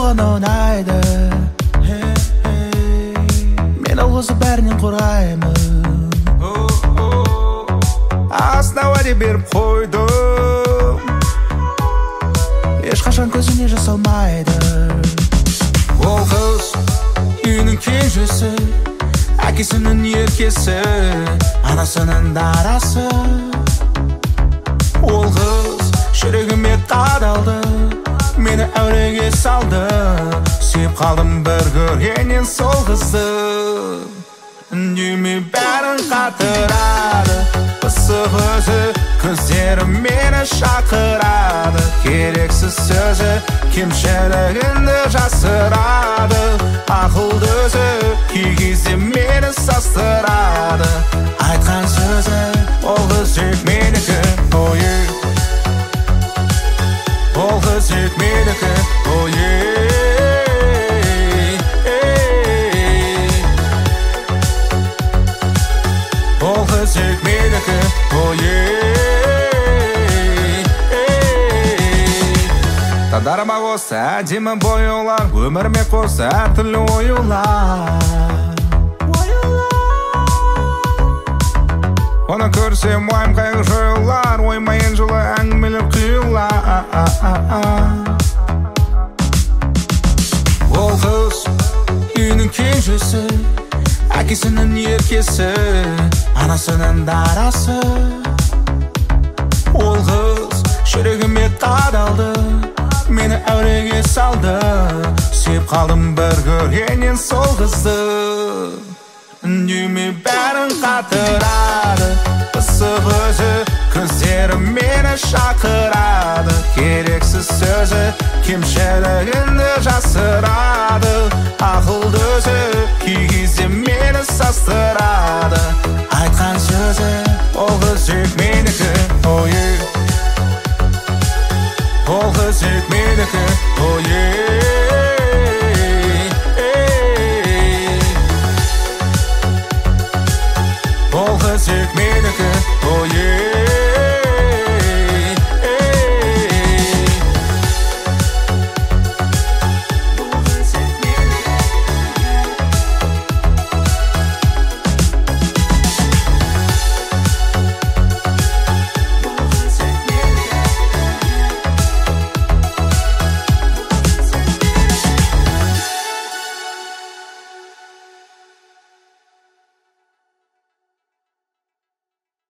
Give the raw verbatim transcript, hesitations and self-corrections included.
оған ұнайды. Мен ол қызды бәрінен қорғаймын. Асына уәде беріп қойдым, ешқашан көзіне жас алмайды. Ол қыз үйінің кенжесі, әкесінің еркесі, анасының дарасы. Ол қыз жүрегіме қадалды, мені әуреге салды. Сүйіп қалдым бір көргеннен сол қызды. Үндеме бәрін қатырады, пысық өзі, көздері мені шақырады. Керексіз сөзі кемшілігінді жасырады. Ақылды өзі кей кезде мені састырады. Айтқан сөзі ол қыз тек менікі, ойы. Ол қыз тек менікі, ойы. Ол қыз тек менікі, ойы. Тадарыма қоса әдемі бояулар, өміріме қоса әртүрлі оюлар. Оны көрсем уайым қайғы жоюлар, оймайын жылы әңгімелер құйылар. Ол қыз үйінің кенжесі, әкесінің еркесі, анасының дарасы. Ол қыз жүрегіме қадалды, мені әуреге салды. Сүйіп қалдым бір көргеннен сол қызды. Үндеме бәрін қатырады, пысық өзі, көздері мені шақырады. Керексіз сөзі кемшілігінді жасырады. Ақылды өзі кей кезде мені састырады.